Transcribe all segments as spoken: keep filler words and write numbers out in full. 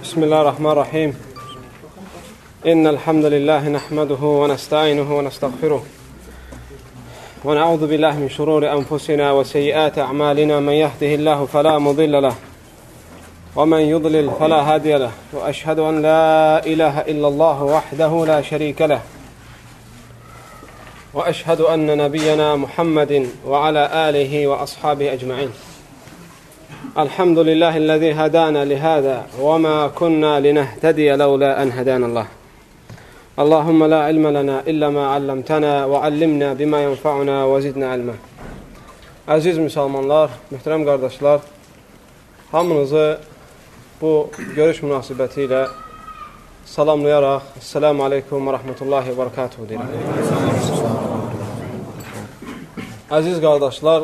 بسم الله الرحمن الرحيم إن الحمد لله نحمده ونستعينه ونستغفره ونعوذ بالله من شرور أنفسنا وسيئات أعمالنا من يهده الله فلا مضل له ومن يضلل فلا هادي له وأشهد أن لا إله إلا الله وحده لا شريك له وأشهد أن نبينا محمد وعلى آله وأصحابه أجمعين الحمد لله الذي هدانا لهذا وما كنا لنهتدي لولا أن هدانا الله اللهم لا علم لنا إلا ما علمتنا وعلمنا بما ينفعنا وزدنا علما. Əziz müsəlmanlar, mühtərəm qardaşlar, hamınızı bu görüş münasibəti ilə salamlayaraq Esselamu Aleyküm və Rahmetullahi və Barakatuhu deyirəm. Əziz qardaşlar,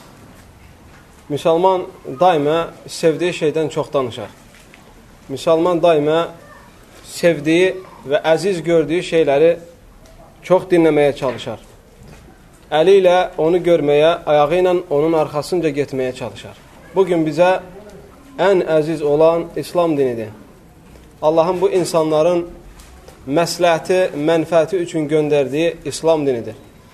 müsəlman daima sevdiyi şeydən çox danışar. Müsəlman daima sevdiyi və əziz gördüyü şeyləri çox dinləməyə çalışar. Əli ilə onu görməyə, ayağı ilə onun arxasınca getməyə çalışar. Bugün bizə ən əziz olan İslam dinidir. Allahın bu insanların məsləhəti, mənfəəti üçün göndərdiyi İslam dinidir.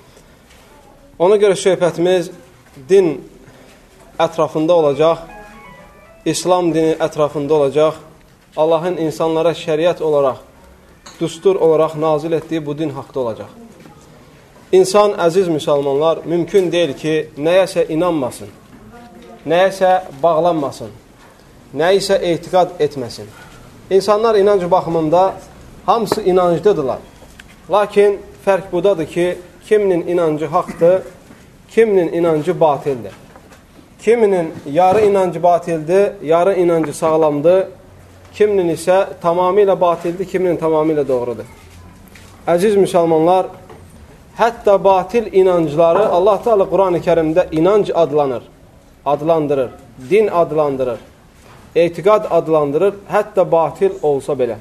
Ona görə söhbətimiz din ətrafında olacaq, İslam dini ətrafında olacaq, Allahın insanlara şəriət olaraq, düstur olaraq nazil etdiyi bu din haqda olacaq. İnsan, əziz müsəlmanlar, mümkün deyil ki, nəyəsə inanmasın, nəyəsə bağlanmasın, nəyisə etiqad etməsin. İnsanlar inancı baxımında hamısı inanclıdırlar. Lakin fərq budadır ki, kiminin inancı haqdır, kiminin inancı batildir. Kiminin yarı inancı batildir, yarı inancı sağlamdır, kiminin isə tamamilə batildir, kiminin tamamilə doğrudur. Əziz müsəlmanlar, hətta batil inancları Allah Teala Quran-ı Kərimdə inanc adlanır, adlandırır, din adlandırır, etiqad adlandırır, hətta batil olsa belə.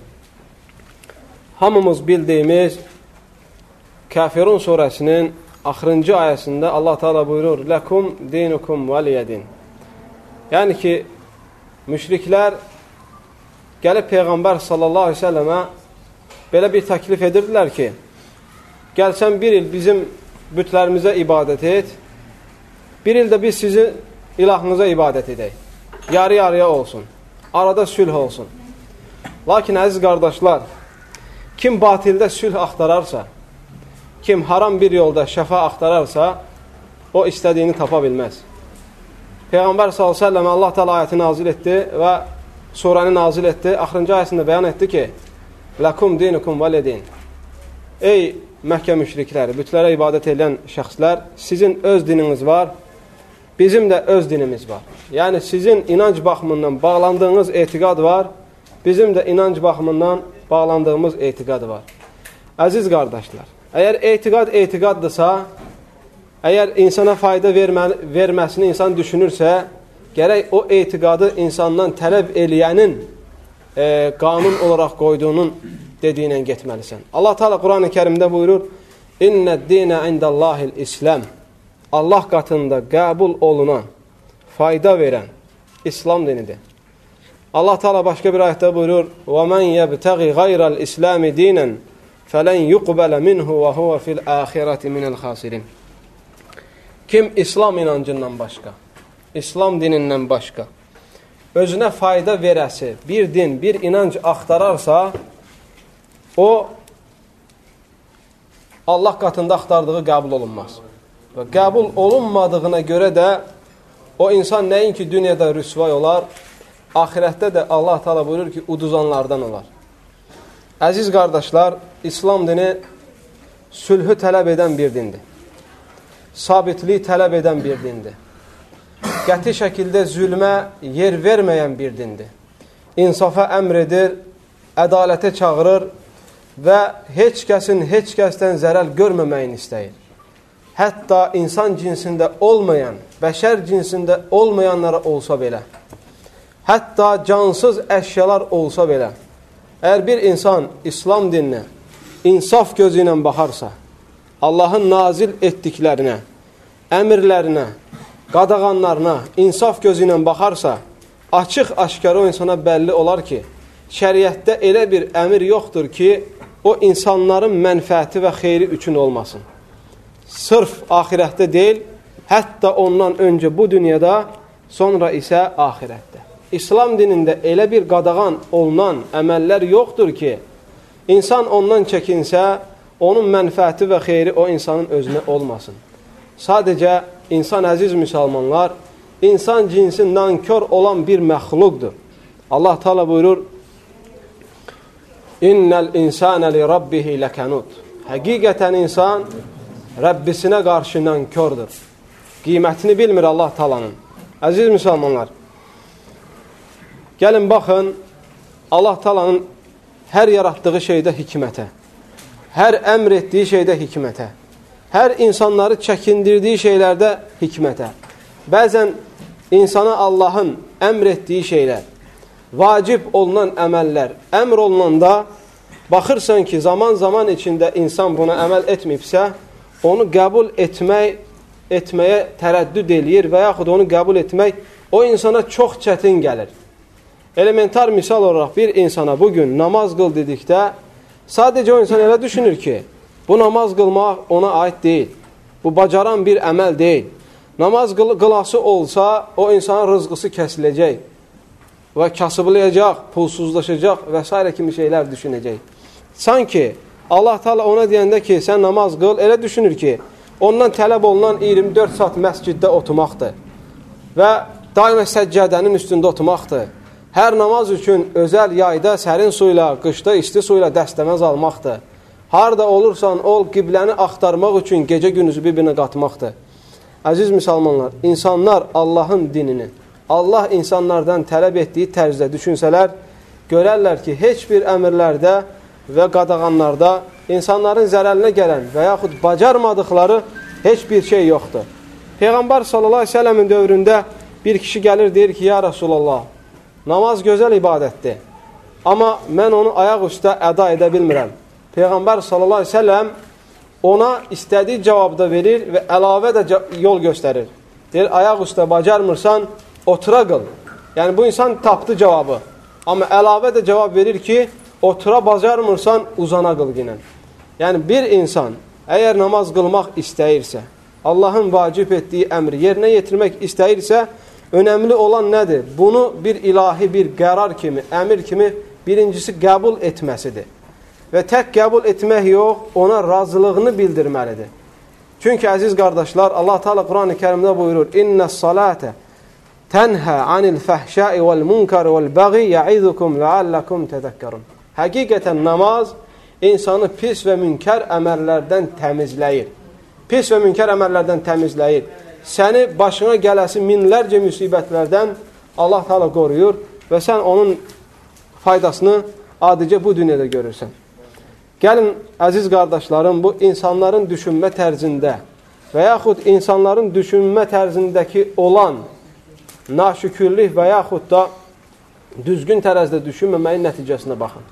Hamımız bildiyimiz Kafirun surəsinin axırıncı ayəsində Allah Teala buyurur: "Lakum dinukum valiyedin." Yəni ki, müşriklər gəlib Peyğəmbər sallallahu əleyhi və səlləmə belə bir təklif edirdilər ki, gəlsən bir il bizim bütlərimizə ibadət et, bir il də biz sizin ilahınıza ibadət edək. Yarı-yarıya olsun, arada sülh olsun. Lakin əziz qardaşlar, kim batildə sülh axtararsa, kim haram bir yolda şəfa axtararsa, o istədiyini tapa bilməz. Peyğəmbər sallallahu əleyhi və səlləm Allah Teala ayəti nazil etdi və surəni nazil etdi. Axırıncı ayəsində bəyan etdi ki, "Lakum dinukum valiyedin." Ey Məkkə müşrikləri, bütlərə ibadət edən şəxslər, sizin öz dininiz var, bizim də öz dinimiz var. Yəni sizin inanc baxımından bağlandığınız etiqad var, bizim də inanc baxımından bağlandığımız etiqad var. Əziz qardaşlar, əgər etiqad etiqaddırsa, əgər insana fayda vermə, verməsini insan düşünürsə, gərək o etiqadı insandan tələb eləyənin e, qanun olaraq qoyduğunun dediyinə getməlisən. Allah Teala Quran-ı Kərimdə buyurur: "İnnəd-dinə indəllahil İslam." Allah qatında qəbul olunan, fayda verən İslam dinidir. Allah Teala başqa bir ayətdə buyurur: "Və men yebtəği qayra'l İslami dinan fələn yuqbələ minhu və huve fil axirati minəl xasirin." Kim İslam inancından başqa, İslam dinindən başqa özünə fayda verəsi bir din, bir inanc axtararsa, o Allah qatında axtardığı qəbul olunmaz. Və qəbul olunmadığına görə də o insan nəinki dünyada rüsvay olar, axirətdə də Allah Teala buyurur ki, uduzanlardan olar. Əziz qardaşlar, İslam dini sülhü tələb edən bir dindir. Sabitliyi tələb edən bir dindir. Qəti şəkildə zülmə yer verməyən bir dindir. İnsafa əmr edir, ədalətə çağırır və heç kəsin heç kəsdən zərər görməməyini istəyir. Hətta insan cinsində olmayan, bəşər cinsində olmayanlara olsa belə, hətta cansız əşyalar olsa belə, əgər bir insan İslam dininə insaf gözü ilə baxarsa, Allahın nazil etdiklərinə, əmirlərinə, qadağanlarına insaf gözü ilə baxarsa, açıq-aşkara o insana bəlli olar ki, şəriətdə elə bir əmir yoxdur ki, o insanların mənfəəti və xeyri üçün olmasın. Sırf axirətdə deyil, hətta ondan öncə bu dünyada, sonra isə axirətdə. İslam dinində elə bir qadağan olunan əməllər yoxdur ki, insan ondan çəkinsə, onun mənfəəti və xeyri o insanın özünə olmasın. Sadəcə, insan əziz müsəlmanlar, insan cinsi nankör olan bir məxluqdur. Allah Teala buyurur, İnnəl insənə li rabbihi ləkənud. Həqiqətən insan Rəbbisinə qarşı nankördür. Qiymətini bilmir Allah Teala'nın. Əziz müsəlmanlar, gəlin baxın, Allah Teala'nın hər yaratdığı şeydə hikmətə, hər əmr etdiyi şeydə hikmətə, hər insanları çəkindirdiyi şeylərdə hikmətə. Bəzən insana Allahın əmr etdiyi şeylər, vacib olunan əməllər, əmr olunanda baxırsan ki, zaman-zaman içində insan buna əməl etməyibsə, onu qəbul etmək, etməyə tərəddüd eləyir və yaxud onu qəbul etmək o insana çox çətin gəlir. Elementar misal olaraq bir insana bugün namaz qıl dedikdə, sadəcə o insan elə düşünür ki, bu namaz qılmaq ona aid deyil. Bu bacaran bir əməl deyil. Namaz qıl qılası olsa, o insanın rızqısı kəsiləcək və kasıblayacaq, pulsuzlaşacaq və s. kimi şeylər düşünəcək. Sanki Allah Teala ona deyəndə ki, sən namaz qıl, elə düşünür ki, ondan tələb olunan iyirmi dörd saat məsciddə oturmaqdır və daimə səccədənin üstündə oturmaqdır. Hər namaz üçün özəl yayda sərin suyla, qışda isti suyla dəstəməz almaqdır. Harada olursan ol, qibləni axtarmaq üçün gecə gündüzü bir-birinə qatmaqdır. Əziz müsəlmanlar, insanlar Allahın dinini, Allah insanlardan tələb etdiyi tərzdə düşünsələr, görərlər ki, heç bir əmirlərdə və qadağanlarda insanların zərərinə gələn və yaxud bacarmadıqları heç bir şey yoxdur. Peyğəmbər sallallahu əleyhi və səlləmin dövründə bir kişi gəlir, deyir ki, ya Rasulallah, namaz gözəl ibadətdir, amma mən onu ayaq üstə əda edə bilmirəm. Peyğəmbər sallallahu əleyhi və səlləm ona istədiyi cavabda verir və əlavə də yol göstərir. Deyir, ayaq üstə bacarmırsan, otura qıl. Yəni, bu insan tapdı cavabı. Amma əlavə də cavab verir ki, otura bacarmırsan, uzana qıl ginən. Yəni, bir insan əgər namaz qılmaq istəyirsə, Allahın vacib etdiyi əmri yerinə yetirmək istəyirsə, önəmli olan nədir? Bunu bir ilahi bir qərar kimi, əmir kimi birincisi qəbul etməsidir. Və tək qəbul etmək yox, ona razılığını bildirməlidir. Çünki əziz qardaşlar, Allah Teala Quran-ı Kərimdə buyurur, İnnəs salətə tənhə anil fəhşəi vəl munkar vəl bəği yə'idukum ləalləkum tədəkkərun. Həqiqətən namaz insanı pis və münkər əməllərdən təmizləyir. Pis və münkər əməllərdən təmizləyir. Səni başına gələsi minlərcə müsibətlərdən Allah Teala qoruyur və sən onun faydasını adicə bu dünyada görürsən. Gəlin, əziz qardaşlarım, bu insanların düşünmə tərzində və yaxud insanların düşünmə tərzindəki olan naşükürlük və yaxud da düzgün tərəzdə düşünməməyin nəticəsinə baxın.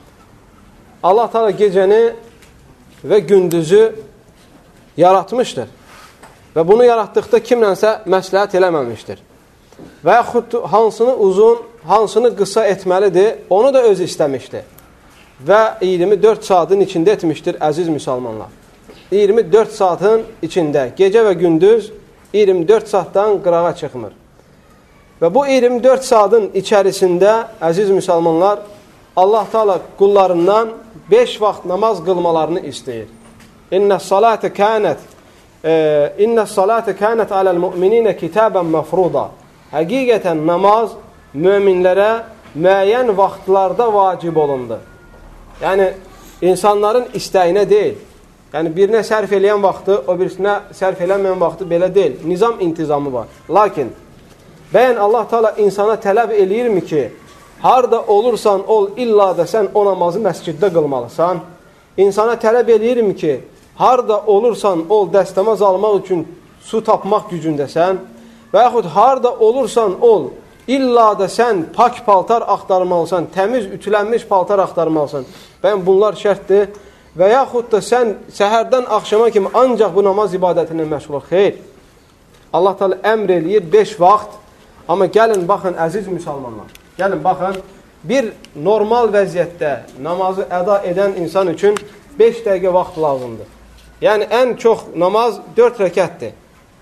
Allah Teala gecəni və gündüzü yaratmışdır və bunu yaratdıqda kimlənsə məsləhət eləməmişdir. Və yaxud hansını uzun, hansını qısa etməlidir, onu da özü istəmişdir. Və iyirmi dörd saatın içində etmişdir, əziz müsəlmanlar. iyirmi dörd saatın içində, gecə və gündüz iyirmi dörd saatdan qırağa çıxmır. Və bu iyirmi dörd saatın içərisində, əziz müsəlmanlar, Allah Teala qullarından beş vaxt namaz qılmalarını istəyir. İnnəs salətə kənət İnnəs salətə kənət aləl müminинə kitabən məfruda. Həqiqətən namaz möminlərə müəyyən vaxtlarda vacib olundu. Yəni, insanların istəyinə deyil. Yəni, birinə sərf eləyən vaxtı, o birisinə sərf elənməyən vaxtı belə deyil. Nizam intizamı var. Lakin, bəyən Allah Teala insana tələb eləyirmi ki, harada olursan ol, illa da sən o namazı məsciddə qılmalısan. İnsana tələb eləyirmi ki, harada olursan ol, dəstəmaz almaq üçün su tapmaq gücündəsən və yaxud harada olursan ol, illa da sən pak paltar axtarmalısan, təmiz ütülənmiş paltar axtarmalısan. Bəyən, bunlar şərtdir. Və yaxud da sən səhərdən axşama kimi ancaq bu namaz ibadətindən məşğul ol. Xeyr. Allah Teala əmr eləyir beş vaxt. Amma gəlin, baxın, əziz müsəlmanlar. Gəlin, baxın, bir normal vəziyyətdə namazı əda edən insan üçün beş dəqiqə vaxt lazımdır. Yəni, ən çox namaz dörd rəkətdir.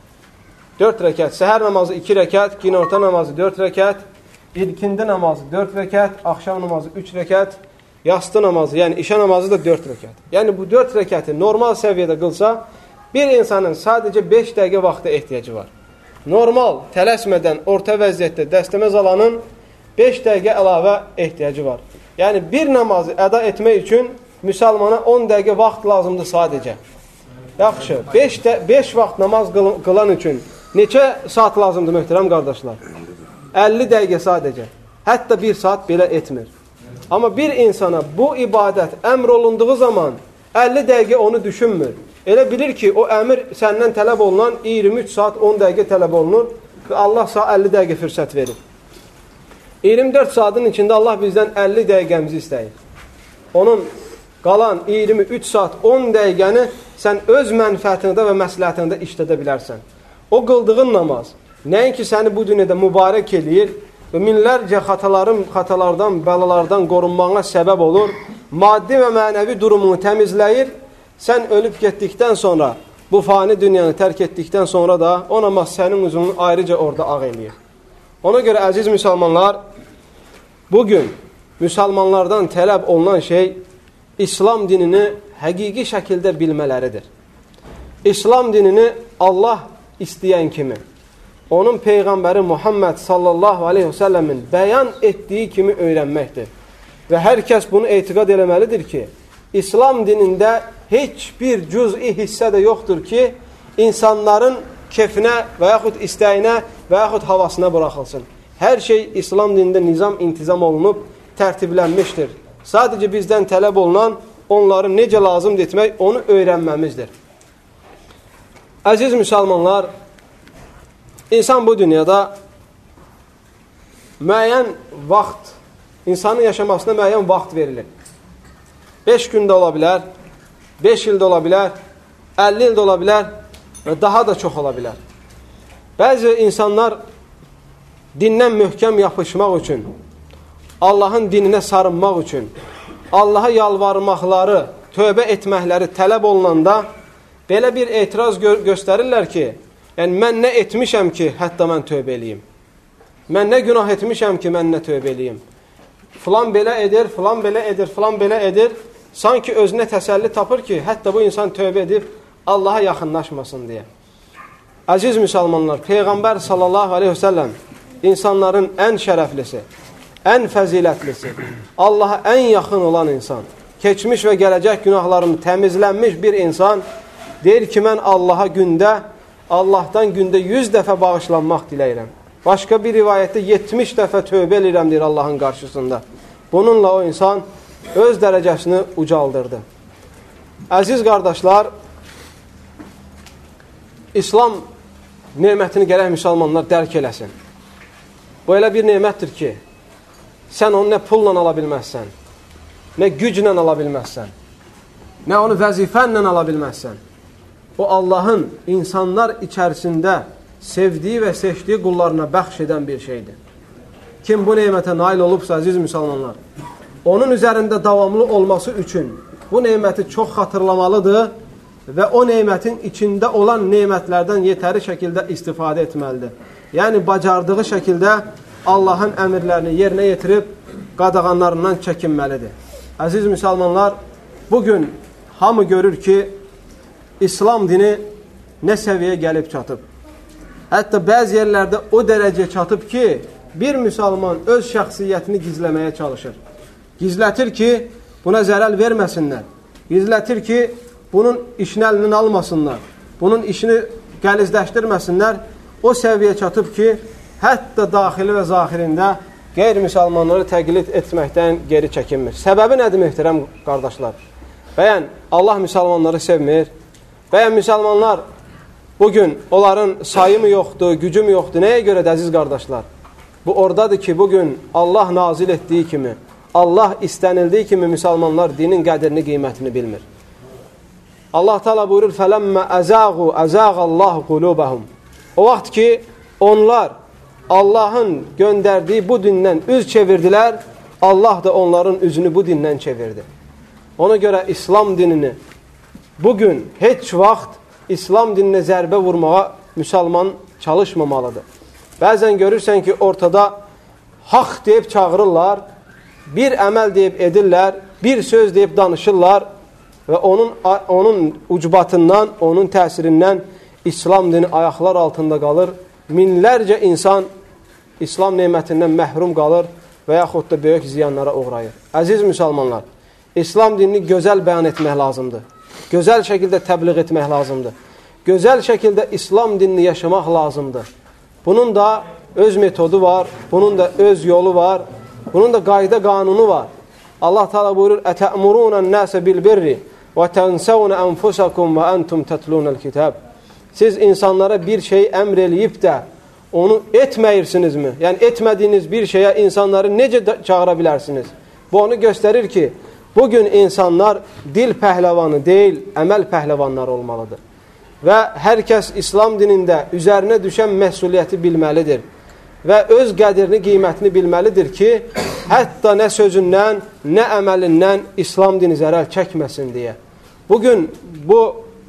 dörd rəkət. Səhər namazı iki rəkət, günorta namazı dörd rəkət, ilkindi namazı dörd rəkət, axşam namazı üç rəkət, yastı namazı, yəni işə namazı da dörd rəkət. Yəni, bu dörd rəkəti normal səviyyədə qılsa, bir insanın sadəcə beş dəqiqə vaxta ehtiyacı var. Normal, tələsmədən, orta vəziyyətdə dəstəməz alanın beş dəqiqə əlavə ehtiyacı var. Yəni, bir namazı əda etmək üçün müsəlmana on dəqiqə vaxt lazımdır sadəcə. Yaxşı, beş vaxt namaz qılan üçün neçə saat lazımdır möhtərəm qardaşlar? əlli dəqiqə sadəcə. Hətta bir saat belə etmir. Amma bir insana bu ibadət əmr olunduğu zaman əlli dəqiqə onu düşünmür. Elə bilir ki, o əmr səndən tələb olunan iyirmi üç saat on dəqiqə tələb olunur və Allah sağ əlli dəqiqə fürsət verir. iyirmi dörd saatın içində Allah bizdən əlli dəqiqəmizi istəyir. Onun qalan iyirmi üç saat on dəqiqəni sən öz mənfəətində və məsləhətində işlədə bilərsən. O qıldığın namaz nəinki səni bu dünyada mübarək eləyir və minlərcə xataların, xatalardan, bəlalardan qorunmağına səbəb olur, maddi və mənəvi durumunu təmizləyir. Sən ölüb getdikdən sonra, bu fani dünyanı tərk etdikdən sonra da o namaz sənin üzünü ayrıca orada ağ eləyir. Ona görə əziz müsəlmanlar, bugün müsəlmanlardan tələb olunan şey İslam dinini həqiqi şəkildə bilmələridir. İslam dinini Allah istəyən kimi, onun Peyğəmbəri Muhammed sallallahu aleyhi və səlləmin bəyan etdiyi kimi öyrənməkdir. Və hər kəs bunu etiqad eləməlidir ki, İslam dinində heç bir cüz'i hissə də yoxdur ki, insanların kefinə və yaxud istəyinə və yaxud havasına buraxılsın. Hər şey İslam dinində nizam, intizam olunub, tərtiblənmişdir. Sadəcə bizdən tələb olunan onları necə lazımdır etmək, onu öyrənməmizdir. Əziz müsəlmanlar, insan bu dünyada müəyyən vaxt, insanın yaşamasına müəyyən vaxt verilir. beş gündə ola bilər, beş ildə ola bilər, əlli ildə ola bilər və daha da çox ola bilər. Bəzi insanlar dindən möhkəm yapışmaq üçün, Allahın dininə sarınmaq üçün, Allaha yalvarmaqları, tövbə etməkləri tələb olunanda belə bir etiraz gö göstərirlər ki, yəni mən nə etmişəm ki, hətta mən tövbə eləyim. Mən nə günah etmişəm ki, mən nə tövbə eləyim. Filan belə edir, filan belə edir, filan belə edir. Sanki özünə təsəlli tapır ki, hətta bu insan tövbə edib Allaha yaxınlaşmasın deyə. Əziz müsəlmanlar, Peyğəmbər sallallahu aleyhi və səlləm insanların ən şərəflisi, ən fəzilətlisi, Allaha ən yaxın olan insan, keçmiş və gələcək günahlarını təmizlənmiş bir insan deyir ki, mən Allaha gündə, Allahdan gündə yüz dəfə bağışlanmaq diləyirəm. Başqa bir rivayətdə yetmiş dəfə tövbə edirəm deyir Allahın qarşısında. Bununla o insan öz dərəcəsini ucaldırdı. Əziz qardaşlar, İslam nemətini gərək müsəlmanlar dərk eləsin. Bu elə bir nemətdir ki, sən onu nə pulla ala bilməzsən, nə güclə ala bilməzsən, nə onu vəzifənlə ala bilməzsən. O Allahın insanlar içərisində sevdiyi və seçdiyi qullarına bəxş edən bir şeydir. Kim bu nemətə nail olubsa, əziz müsəlmanlar, onun üzərində davamlı olması üçün bu neməti çox xatırlamalıdır və o nemətin içində olan nemətlərdən yetəri şəkildə istifadə etməlidir. Yəni, bacardığı şəkildə Allahın əmirlərini yerinə yetirib qadağanlarından çəkinməlidir. Əziz müsəlmanlar, bugün hamı görür ki, İslam dini nə səviyyə gəlib çatıb. Hətta bəzi yerlərdə o dərəcəyə çatıb ki, bir müsəlman öz şəxsiyyətini gizləməyə çalışır. Gizlətir ki, buna zərəl verməsinlər. Gizlətir ki, bunun işini əlindən almasınlar. Bunun işini qəlizləşdirməsinlər. O səviyyə çatıb ki, hətta daxili və zahirində qeyri-müsəlmanları təqlid etməkdən geri çəkinmir. Səbəbi nədir, möhtərəm qardaşlar? Bəyən, Allah müsəlmanları sevmir. Bəyən, müsəlmanlar bugün onların sayı mı yoxdur, gücü mü yoxdur? Nəyə görədir, əziz qardaşlar? Bu oradadır ki, bugün Allah nazil etdiyi kimi, Allah istənildiyi kimi müsəlmanlar dinin qədrini, qiymətini bilmir. Allah Teala buyurur, فَلَمَّ أَزَاغُوا أَزَاغَ اللّٰهُ قُلُوبَهُمْ O vaxt ki, onlar Allahın göndərdiyi bu dindən üz çevirdilər, Allah da onların üzünü bu dindən çevirdi. Ona görə İslam dinini bugün heç vaxt İslam dininə zərbə vurmağa müsəlman çalışmamalıdır. Bəzən görürsən ki, ortada haqq deyib çağırırlar, bir əməl deyib edirlər, bir söz deyib danışırlar və onun, onun ucbatından, onun təsirindən İslam dini ayaqlar altında qalır. Minlərcə insan İslam nemətindən məhrum qalır və yaxud da böyük ziyanlara uğrayır. Əziz müsəlmanlar, İslam dinini gözəl bəyan etmək lazımdır. Gözəl şəkildə təbliğ etmək lazımdır. Gözəl şəkildə İslam dinini yaşamaq lazımdır. Bunun da öz metodu var, bunun da öz yolu var, bunun da qayda qanunu var. Allah Teala buyurur: "Ətə'murunən nəsə bil-birri və tənsəvnə ənfusakum və əntum tətlunəl-kitab." Siz insanlara bir şey əmr eləyib də onu etməyirsinizmi? Yəni etmədiyiniz bir şeyə insanları necə çağıra bilərsiniz? Bu onu göstərir ki, bugün insanlar dil pəhləvanı deyil, əməl pəhləvanları olmalıdır. Və hər kəs İslam dinində üzərinə düşən məsuliyyəti bilməlidir. Və öz qədrini, qiymətini bilməlidir ki, hətta nə sözündən, nə əməlindən İslam dini zərər çəkməsin deyə. Bugün bu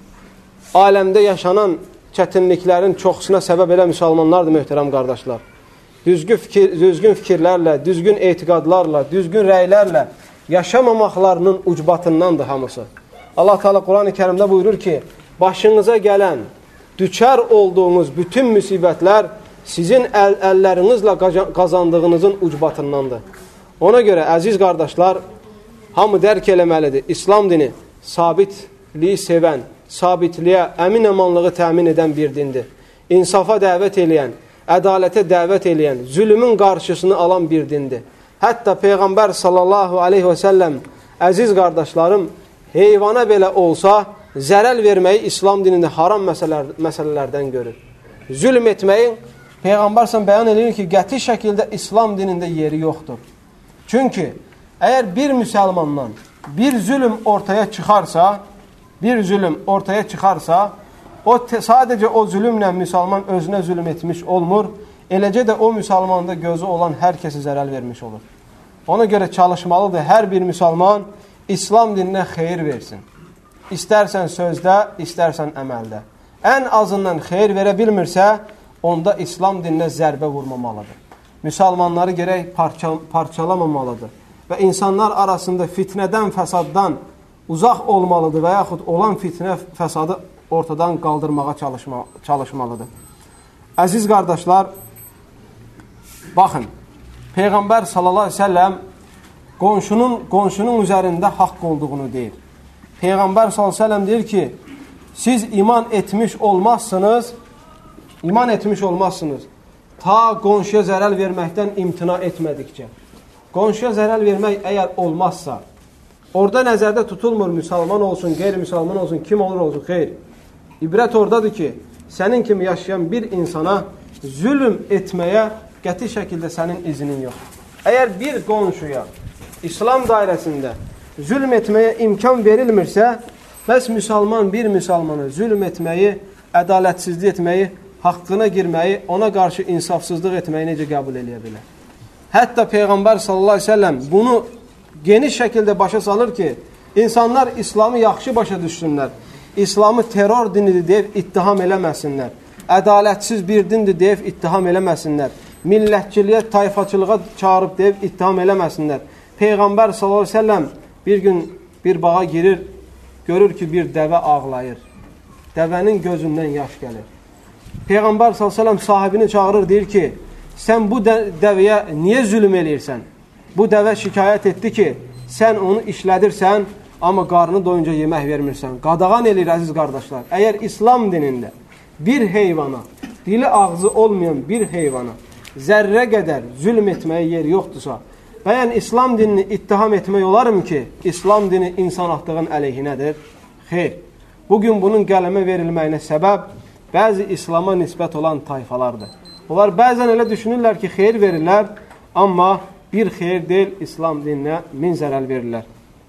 aləmdə yaşanan çətinliklərin çoxsuna səbəb elə müsəlmanlardır, möhtərəm qardaşlar. Düzgün, fikir, düzgün fikirlərlə, düzgün etiqadlarla, düzgün rəylərlə yaşamamaqlarının ucbatındandır hamısı. Allah Teala Quran-ı Kərimdə buyurur ki, başınıza gələn, düçar olduğunuz bütün müsibətlər sizin əl əllərinizlə qazandığınızın ucbatındandır. Ona görə, əziz qardaşlar, hamı dərk eləməlidir. İslam dini sabitliyi sevən, sabitliyə, əmin-əmanlığı təmin edən bir dindir. İnsafa dəvət eləyən, ədalətə dəvət eləyən, zülmün qarşısını alan bir dindir. Hətta Peyğəmbər sallallahu aleyhi və səlləm, əziz qardaşlarım, heyvana belə olsa zərər verməyi İslam dinində haram məsələlər, məsələlərdən görür. Zülm etməyin Peyğəmbər sən bəyan edir ki, qəti şəkildə İslam dinində yeri yoxdur. Çünki əgər bir müsəlmandan bir zülm ortaya çıxarsa, bir zülm ortaya çıxarsa, o sadəcə o zülmlə müsəlman özünə zülm etmiş olmur, eləcə də o müsəlmanda gözü olan hər kəsə zərər vermiş olur. Ona görə çalışmalıdır hər bir müsəlman İslam dininə xeyir versin. İstərsən sözdə, istərsən əməldə. Ən azından xeyir verə bilmirsə, onda İslam dininə zərbə vurmamalıdır. Müsəlmanları gərək parça, parçalamamalıdır. Və insanlar arasında fitnədən, fəsaddan uzaq olmalıdır və yaxud olan fitnə, fəsadı ortadan qaldırmağa çalışma, çalışmalıdır. Əziz qardaşlar, baxın, Peyğəmbər sallallahu aleyhi ve selləm qonşunun, qonşunun üzərində haqq olduğunu deyir. Peyğəmbər sallallahu aleyhi ve selləm deyir ki, siz iman etmiş olmazsınız, iman etmiş olmazsınız, ta qonşuya zərər verməkdən imtina etmədikcə. Qonşuya zərər vermək əgər olmazsa, orada nəzərdə tutulmur, müsəlman olsun, qeyri-müsəlman olsun, kim olur olsun, xeyr. İbrət oradadır ki, sənin kimi yaşayan bir insana zülm etməyə qəti şəkildə sənin izinin yox. Əgər bir qonşuya İslam dairəsində zülm etməyə imkan verilmirsə, bəs müsəlman bir müsəlmana zülm etməyi, ədalətsizlik etməyi, haqqına girməyi, ona qarşı insafsızlıq etməyi necə qəbul edə bilər? Hətta Peyğəmbər sallallahu aleyhi ve selləm bunu geniş şəkildə başa salır ki, insanlar İslamı yaxşı başa düşsünlər, İslamı terror dinidir deyib ittiham eləməsinlər, ədalətsiz bir dindir deyib ittiham eləməsinlər, millətçiliyə, tayfaçılığa çağırıb deyib ittiham eləməsinlər. Peyğəmbər sallallahu aleyhi ve selləm bir gün bir bağa girir, görür ki, bir dəvə ağlayır. Dəvənin gözündən yaş gəlir. Peyğəmbər sallallahu aleyhi ve selləm sahibini çağırır, deyir ki, sən bu dəvəyə niyə zülm eləyirsən? Bu dəvə şikayət etdi ki, sən onu işlədirsən, amma qarnı doyunca yemək vermirsən. Qadağan eləyir, əziz qardaşlar. Əgər İslam dinində bir heyvana, dili ağzı olmayan bir heyvana zərrə qədər zülm etməyə yer yoxdursa, bəyən İslam dinini ittiham etmək olarım ki, İslam dini insanatlığın əleyhinədir? Xeyr. Bugün bunun qələmə verilməyinə səbəb bəzi İslama nisbət olan tayfalardır. Onlar bəzən elə düşünürlər ki, xeyir verirlər, amma bir xeyir deyil, İslam dininə min zərər verirlər.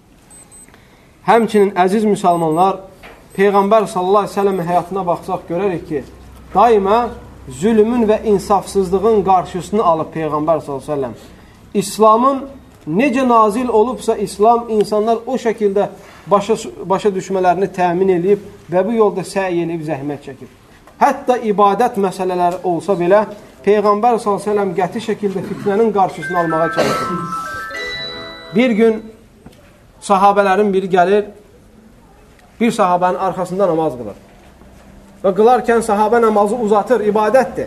Həmçinin əziz müsəlmanlar, Peyğəmbər sallallahu aleyhi ve sellem həyatına baxsaq görərik ki, daima zülmün və insafsızlığın qarşısını alıb Peyğəmbər sallallahu aleyhi ve sellem. İslamın necə nazil olubsa İslam, insanlar o şəkildə başa, başa düşmələrini təmin edib və bu yolda səy edib zəhmət çəkib. Hətta ibadət məsələləri olsa belə, Peyğəmbər sallallahu əleyhi və səlləm qəti şəkildə fitnənin qarşısını almağa çalışır. Bir gün sahabələrin biri gəlir, bir sahabənin arxasında namaz qılır. Və qılarkən sahabə namazı uzatır, ibadətdir.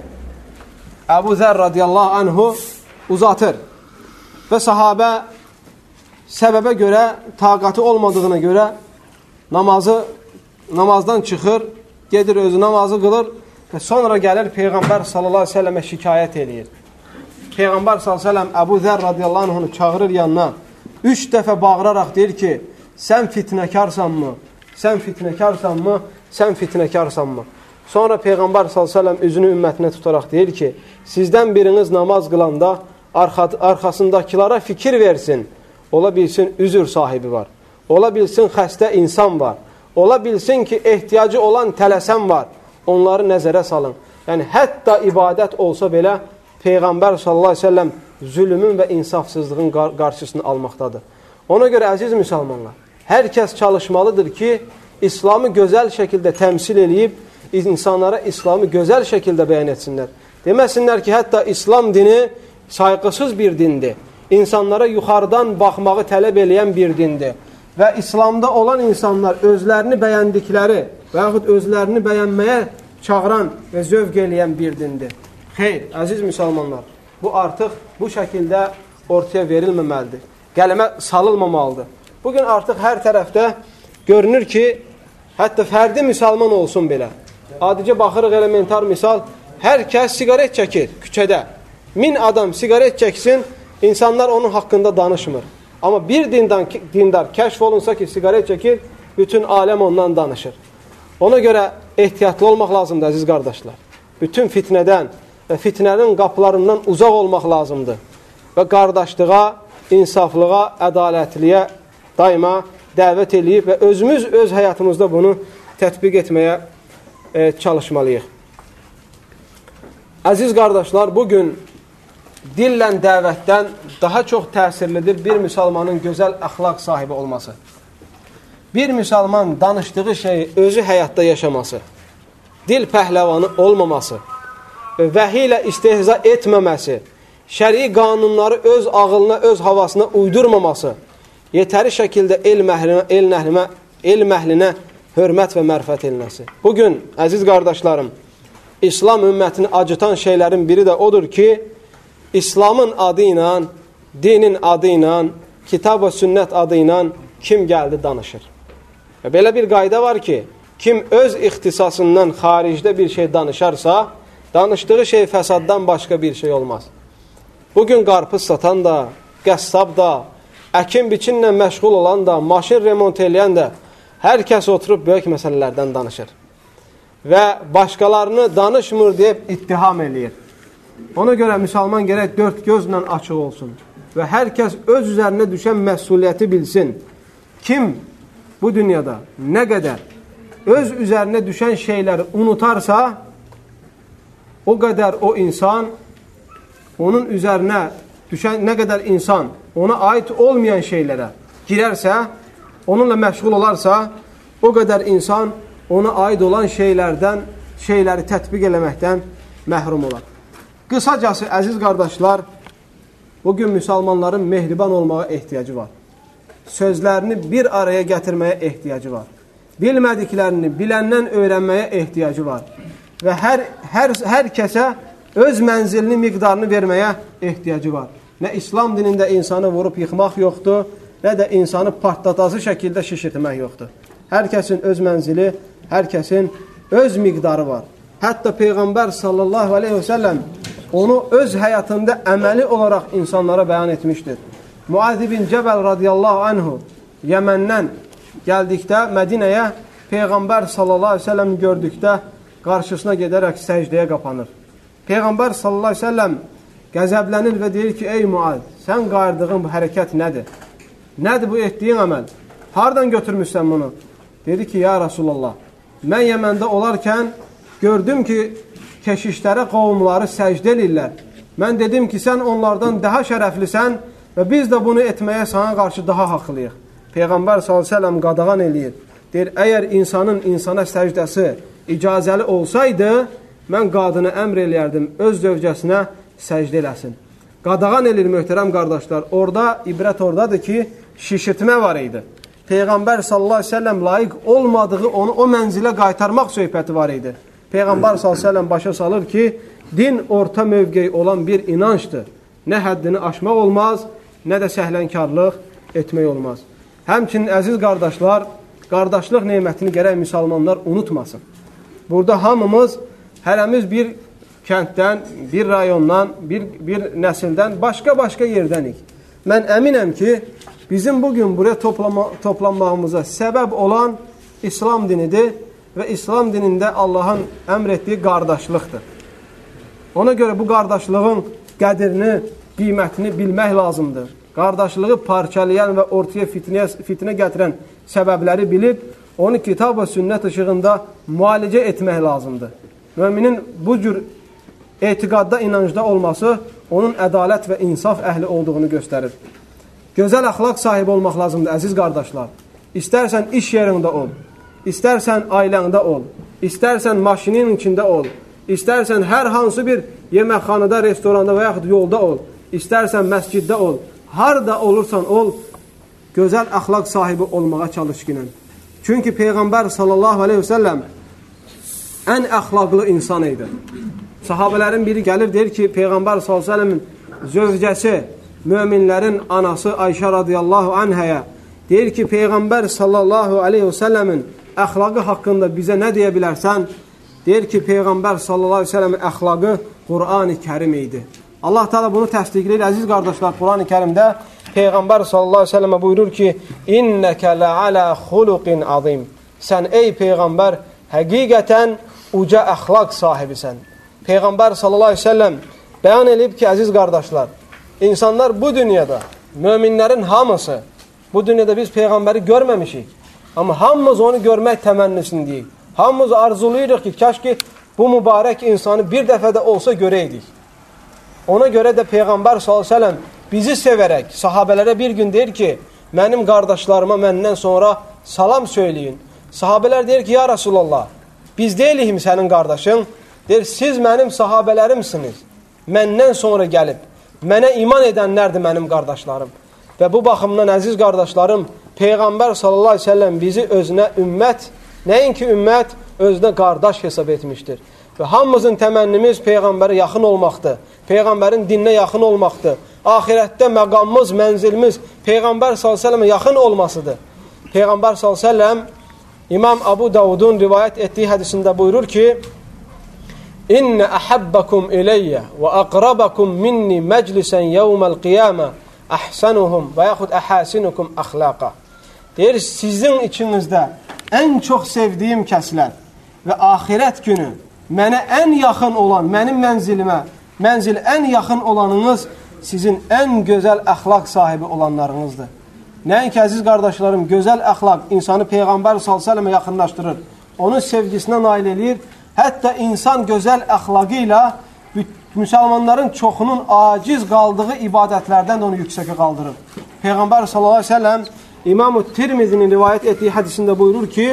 Əbu Zər radiyallahu anhu uzatır. Və sahabə səbəbə görə, taqatı olmadığına görə namazı, namazdan çıxır, gedir özü namazı qılır və sonra gəlir Peyğəmbər sallallahu əleyhi və səlləmə şikayət edir. Peyğəmbər sallallahu əleyhi və səlləm Əbu Zər radiyallahu anhunu çağırır yanına. Üç dəfə bağıraraq deyir ki, sən fitnəkarsanmı? Sən fitnəkarsanmı? Sən fitnəkarsanmı? Sonra Peyğəmbər sallallahu əleyhi və səlləm üzünü ümmətinə tutaraq deyir ki, sizdən biriniz namaz qılanda arxa, arxasındakılara fikir versin. Ola bilsin üzür sahibi var. Ola bilsin xəstə insan var. Ola bilsin ki, ehtiyacı olan tələsən var. Onları nəzərə salın. Yəni, hətta ibadət olsa belə, Peyğəmbər sallallahu əleyhi və səlləm zülmün və insafsızlığın qarşısını almaqdadır. Ona görə, əziz müsəlmanlar, hər kəs çalışmalıdır ki, İslamı gözəl şəkildə təmsil edib, insanlara İslamı gözəl şəkildə bəyan etsinlər. Deməsinlər ki, hətta İslam dini sayğısız bir dindir. İnsanlara yuxarıdan baxmağı tələb eləyən bir dindir. Və İslamda olan insanlar özlərini bəyəndikləri və yaxud özlərini bəyənməyə çağıran və zövq eləyən bir dindir. Xeyr, əziz müsəlmanlar, bu artıq bu şəkildə ortaya verilməməlidir. Qələmə salınmamalıdır. Bugün artıq hər tərəfdə görünür ki, hətta fərdi müsəlman olsun belə. Adicə baxırıq elementar misal, hər kəs sigaret çəkir küçədə. Min adam sigaret çəksin, insanlar onun haqqında danışmır. Amma bir dindan, dindar kəşf olunsa ki, sigaret çəkir, bütün aləm ondan danışır. Ona görə ehtiyatlı olmaq lazımdır, əziz qardaşlar. Bütün fitnədən və fitnənin qapılarından uzaq olmaq lazımdır. Və qardaşlığa, insaflığa, ədalətliyə daima dəvət eləyib və özümüz öz həyatımızda bunu tətbiq etməyə e, çalışmalıyıq. Əziz qardaşlar, bugün dillə dəvətdən daha çox təsirlidir bir müsəlmanın gözəl əxlaq sahibi olması. Bir müsəlman danışdığı şeyi özü həyatda yaşaması, dil pəhləvanı olmaması, vəhi ilə istehza etməməsi, şəri qanunları öz ağılına, öz havasına uydurmaması, yetəri şəkildə el məhlinə, el nəhlimə, el məhlinə hörmət və mərfət eləməsi. Bugün, əziz qardaşlarım, İslam ümmətini acıtan şeylərin biri də odur ki, İslamın adı ilə, dinin adı ilə, kitab və sünnət adı ilə kim gəldi danışır. Və belə bir qayda var ki, kim öz ixtisasından xaricdə bir şey danışarsa, danışdığı şey fəsaddan başqa bir şey olmaz. Bugün qarpız satan da, qəssab da, əkin biçinlə məşğul olan da, maşın remont eləyən də, hər kəs oturub böyük məsələlərdən danışır. Və başqalarını danışmır deyib ittiham eləyir. Ona görə müsəlman gərək dörd gözlə açıq olsun və hər kəs öz üzərinə düşən məsuliyyəti bilsin. Kim bu dünyada nə qədər öz üzərinə düşən şeyləri unutarsa, o qədər o insan, onun üzərinə düşən nə qədər insan ona aid olmayan şeylərə girərsə, onunla məşğul olarsa, o qədər insan ona aid olan şeylərdən, şeyləri tətbiq eləməkdən məhrum olar. Qısacası, əziz qardaşlar, bugün müsəlmanların mehriban olmağa ehtiyacı var. Sözlərini bir araya gətirməyə ehtiyacı var. Bilmədiklərini biləndən öyrənməyə ehtiyacı var. Və hər, hər, hər kəsə öz mənzilini, miqdarını verməyə ehtiyacı var. Nə İslam dinində insanı vurub yıxmaq yoxdur, nə də insanı partlatası şəkildə şişirtmək yoxdur. Hər kəsin öz mənzili, hər kəsin öz miqdarı var. Hətta Peyğəmbər sallallahu aleyhi və səlləm onu öz həyatında əməli olaraq insanlara bəyan etmişdir. Muaz ibn Cəbəl radiyallahu anhu Yəməndən gəldikdə Mədinəyə Peyğəmbər sallallahu aleyhi və səlləm gördükdə qarşısına gedərək səcdəyə qapanır. Peyğəmbər sallallahu aleyhi və səlləm qəzəblənir və deyir ki, ey Muaz, sən qayırdığın bu hərəkət nədir? Nədir bu etdiyin əməl? Hardan götürmüşsən bunu? Dedi ki, ya Rasulallah, mən Yəməndə olarkən gördüm ki, keşişlərə qovumları səcdə eləyirlər. Mən dedim ki, sən onlardan daha şərəflisən Və biz də bunu etməyə sana qarşı daha haqlıyıq. Peyğəmbər sallallahu əleyhi və səlləm qadağan eləyir. Deyir, əgər insanın insana səcdəsi icazəli olsaydı, mən qadını əmr eləyərdim, öz zövcəsinə səcdə eləsin. Qadağan eləyir möhtərəm qardaşlar. Orada, ibrət oradadır ki, şişirtmə var idi. Peyğəmbər sallallahu əleyhi və səlləm layiq olmadığı onu o mənzilə qaytarmaq söhbəti var idi. Peyğəmbər sallallahu əleyhi və səlləm başa salır ki, din orta mövqeyi olan bir inancdır. Nə həddini aşmaq olmaz, nə də səhlənkarlıq etmək olmaz. Həmçinin əziz qardaşlar, qardaşlıq nemətini gərək müsəlmanlar unutmasın. Burada hamımız, hərəmiz bir kənddən, bir rayondan, bir, bir nəsildən, başqa-başqa yerdənik. Mən əminəm ki, bizim bugün buraya toplama, toplanmağımıza səbəb olan İslam dinidir və İslam dinində Allahın əmr etdiyi qardaşlıqdır. Ona görə bu qardaşlığın qədrini, qiymətini bilmək lazımdır. Qardaşlığı parçalayan və ortaya fitnə, fitnə gətirən səbəbləri bilib, onu kitab və sünnət işığında müalicə etmək lazımdır. Müminin bu cür etiqadda, inancda olması onun ədalət və insaf əhli olduğunu göstərir. Gözəl əxlaq sahibi olmaq lazımdır, əziz qardaşlar. İstərsən iş yerində ol, istərsən ailəndə ol, istərsən maşinin içində ol, istərsən hər hansı bir yeməkxanada, restoranda və yaxud yolda ol, istərsən məsciddə ol, harada olursan ol, gözəl əxlaq sahibi olmağa çalış ki. Çünki Peyğəmbər sallallahu aleyhi və səlləm ən əxlaqlı insan idi. Sahabələrin biri gəlir, deyir ki, Peyğəmbər sallallahu aleyhi və səlləmin zövcəsi, möminlərin anası Ayşə radiyallahu anhəyə deyir ki, Peyğəmbər sallallahu aleyhi və səlləmin əxlaqı haqqında bizə nə deyə bilərsən? Deyir ki, Peyğəmbər sallallahu aleyhi və səlləmin əxlaqı Qur'an-ı Kərim idi. Allah Teala bunu təsdiqləyir. Əziz qardaşlar, Qur'an-ı Kərimdə Peyğəmbər sallallahu aleyhi və səlləmə buyurur ki, İnnəkə lə'alə xuluqin azim. Sən ey Peyğəmbər, həqiqətən uca əxlaq sahibisən. Peyğəmbər sallallahu aleyhi və səlləm bəyan edib ki, əziz qardaşlar, insanlar bu dünyada, möminlərin hamısı, bu dünyada biz Peyğəmbəri görməmişik. Amma hamımız onu görmək təmənnisindəyik. Hamımız arzulayırıq ki, kaş ki bu mübarək insanı bir dəfə də olsa görəydik. Ona görə də Peyğəmbər sallallahu aleyhi və səlləm bizi sevərək, sahabələrə bir gün deyir ki, mənim qardaşlarıma məndən sonra salam söyləyin. Sahabələr deyir ki, ya Rasulallah, biz deyilik mi sənin qardaşın? Deyir, siz mənim sahabələrimsiniz. Məndən sonra gəlib, mənə iman edənlərdir mənim qardaşlarım. Və bu baxımdan, əziz qardaşlarım, Peyğəmbər sallallahu aleyhi və səlləm bizi özünə ümmət, nəinki ümmət, özünə qardaş hesab etmişdir. Və hamımızın təmənnimiz Peyğəmbərə yaxın olmaqdır. Peyğəmbərin dininə yaxın olmaqdır. Ahirətdə məqamımız, mənzilimiz Peyğəmbər sallallahu əleyhi və səlləmə yaxın olmasıdır. Peyğəmbər sallallahu əleyhi və səlləm İmam Abu Davudun rivayət etdiyi hədisində buyurur ki: "İnne ahabbakum ilayya və aqrabakum minni məclisən yawmal qiyamə ahsanuhum və yaxud ahasinukum axlaqa." Deyir, sizin içinizdə ən çox sevdiyim kəslər və axirət günü mənə ən yaxın olan, mənim mənzilimə, mənzil ən yaxın olanınız sizin ən gözəl əxlaq sahibi olanlarınızdır. Nəinki, əziz qardaşlarım, gözəl əxlaq insanı Peyğəmbər sallallahu əleyhi və səlləmə yaxınlaşdırır. Onun sevgisinə nail edir. Hətta insan gözəl əxlaqı ilə müsəlmanların çoxunun aciz qaldığı ibadətlərdən də onu yüksəkə qaldırır. Peyğəmbər sallallahu əleyhi və səlləm İmam-ı Tirmizinin rivayət etdiyi hədisində buyurur ki,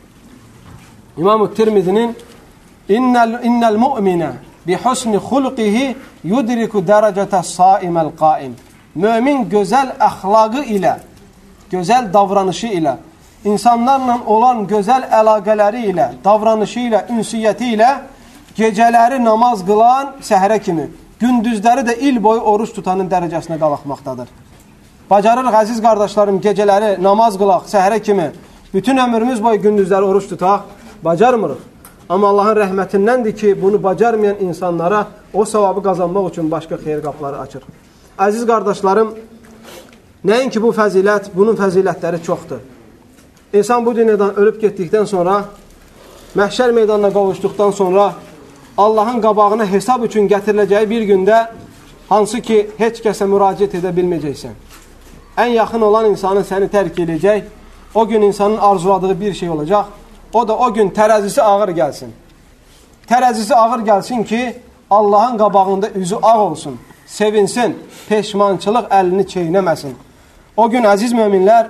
İmam-ı Tirmizinin İnnəl, innəl mu'minə bihusni xulqihi yudriku dərəcətəs saiməl qaim. Mömin gözəl əxlaqı ilə, gözəl davranışı ilə, insanlarla olan gözəl əlaqələri ilə, davranışı ilə, ünsiyyəti ilə gecələri namaz qılan səhərə kimi, gündüzləri də il boyu oruç tutanın dərəcəsinə qalxmaqdadır. Bacarırıq, əziz qardaşlarım, gecələri namaz qılaq səhərə kimi, bütün ömrümüz boyu gündüzləri oruç tutaq, bacarmırıq. Amma Allahın rəhmətindəndir ki, bunu bacarmayan insanlara o savabı qazanmaq üçün başqa xeyir qapıları açır. Əziz qardaşlarım, nəinki bu fəzilət, bunun fəzilətləri çoxdur. İnsan bu dünyadan ölüb getdikdən sonra, məhşər meydanına qovuşduqdan sonra, Allahın qabağına hesab üçün gətiriləcəyi bir gündə, hansı ki, heç kəsə müraciət edə bilməyəcəksən. Ən yaxın olan insanın səni tərk edəcək, o gün insanın arzuladığı bir şey olacaq, o da o gün tərəzisi ağır gəlsin. Tərəzisi ağır gəlsin ki, Allahın qabağında üzü ağ olsun. sevinsin, peşmançılıq əlini çeynəməsin. O gün əziz möminlər,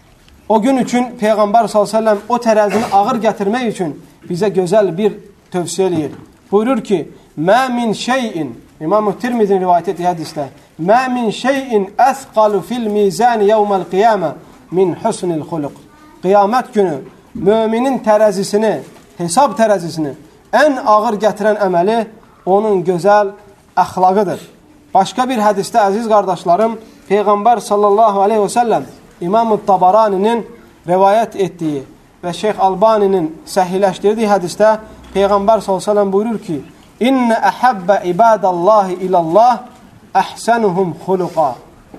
o gün üçün Peyğəmbər sallallahu əleyhi və səlləm o tərəzini ağır gətirmək üçün bizə gözəl bir tövsiyə eləyir. Buyurur ki, mə min şeyin, İmam-ı Tirmizin rivayət etdiyi hədisdə, mə min şeyin əthqalu fil mizani yevməl qiyamə min husnil xuluq. Qiyamət günü müminin tərəzisini, hesab tərəzisini ən ağır gətirən əməli onun gözəl əxlaqıdır. Başqa bir hədisdə, əziz qardaşlarım, Peyğəmbər sallallahu aleyhi və səlləm İmam-ı Tabaraninin rivayət etdiyi və Şeyx Albaninin səhiləşdirdiyi hədisdə Peyğəmbər sallallahu aleyhi və səlləm buyurur ki, İnnə əhəbbə ibadallahi ilallah əhsənuhum xuluqa.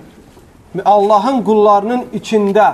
Allahın qullarının içində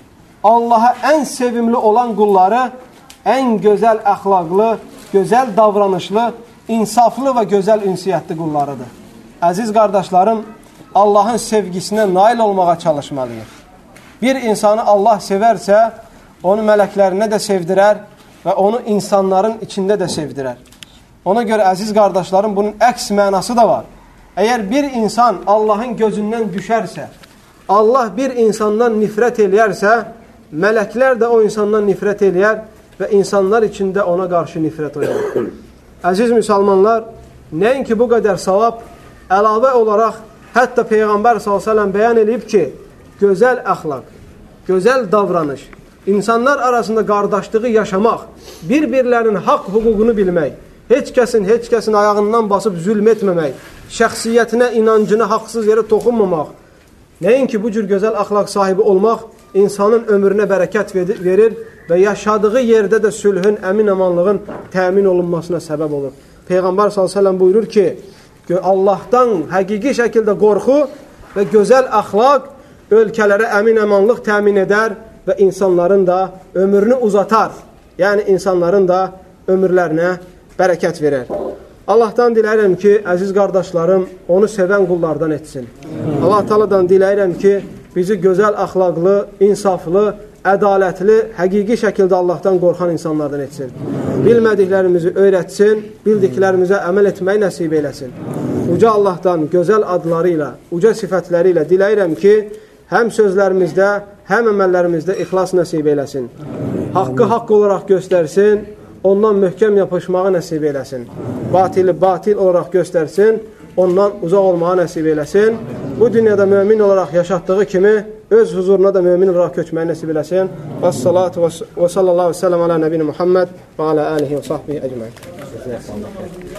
Allaha ən sevimli olan qulları ən gözəl əxlaqlı, gözəl davranışlı, insaflı və gözəl ünsiyyətli qullarıdır. Əziz qardaşlarım, Allahın sevgisinə nail olmağa çalışmalıyıq. Bir insanı Allah sevərsə, onu mələklərinə də sevdirər və onu insanların içində də sevdirər. Ona görə, əziz qardaşlarım, bunun əks mənası da var. Əgər bir insan Allahın gözündən düşərsə, Allah bir insandan nifrət eləyərsə, mələklər də o insandan nifrət eləyər və insanlar içində ona qarşı nifrət oyanır. Əziz müsəlmanlar, nəinki bu qədər savab, əlavə olaraq hətta Peyğəmbər sallallahu əleyhi və səlləm bəyan edib ki, gözəl əxlaq, gözəl davranış, insanlar arasında qardaşlığı yaşamaq, bir-birlərinin haqq hüququnu bilmək, heç kəsin, heç kəsin ayağından basıb zülm etməmək, şəxsiyyətinə, inancına haqsız yerə toxunmamaq, nəinki bu cür gözəl əxlaq sahibi olmaq insanın ömrünə bərəkət verir və yaşadığı yerdə də sülhün, əmin-amanlığın təmin olunmasına səbəb olur. Peyğəmbər sallallahu əleyhi və səlləm buyurur ki, Allahdan həqiqi şəkildə qorxu və gözəl əxlaq ölkələrə əmin-amanlıq təmin edər və insanların da ömrünü uzatar. Yəni, insanların da ömürlərinə bərəkət verər. Allahdan diləyirəm ki, əziz qardaşlarım, onu sevən qullardan etsin. Allah Taala'dan diləyirəm ki, bizi gözəl əxlaqlı, insaflı, ədalətli, həqiqi şəkildə Allahdan qorxan insanlardan etsin. Bilmədiklərimizi öyrətsin, bildiklərimizə əməl etməyi nəsib eləsin. Uca Allahdan gözəl adları ilə, uca sifətləri ilə diləyirəm ki, həm sözlərimizdə, həm əməllərimizdə ixlas nəsib eləsin. Haqqı haqq olaraq göstərsin, ondan möhkəm yapışmağı nəsib eləsin. Batili batil olaraq göstərsin, ondan uzaq olmağı nəsib eləsin. Bu dünyada mömin olaraq yaşatdığı kimi öz huzuruna da mömin olaraq köçməyi nəsib eləsin. Və sallallahu və sallallahu və səlləm alə nəbini Muhammed və alə alihi və sahbihi əcməin.